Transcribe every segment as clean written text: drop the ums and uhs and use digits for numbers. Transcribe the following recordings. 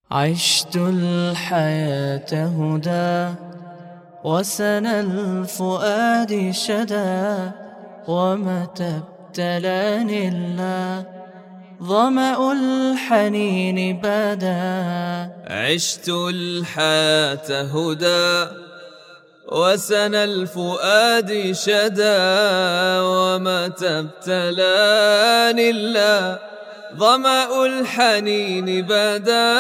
عشت الحياة هدى وسنى الفؤاد شدى، ومتى ابتلاني الله ظمأ الحنين بدا. عشت الحياة هدى وسنى الفؤاد شدى، ومتى ابتلاني الله ظمأ الحنين بدا.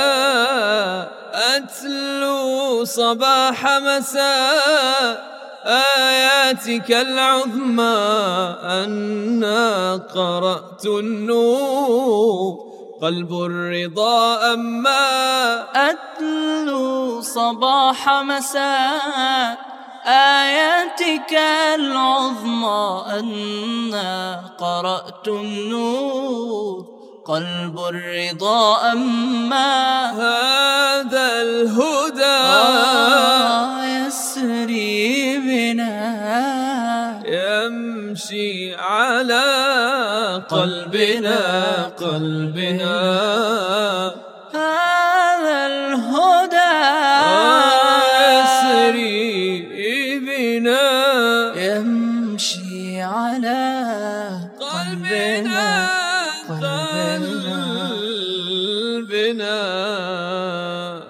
أتلو صباح مساء آياتك العظمى، أنا قرأت النور قلب الرضا أما. أتلو صباح مساء آياتك العظمى، أنا قرأت النور قلب الرضا أما. هذا الهدى يسري بنا، يمشي على قلبنا هذا الهدى يسري بنا، يمشي على قلبنا.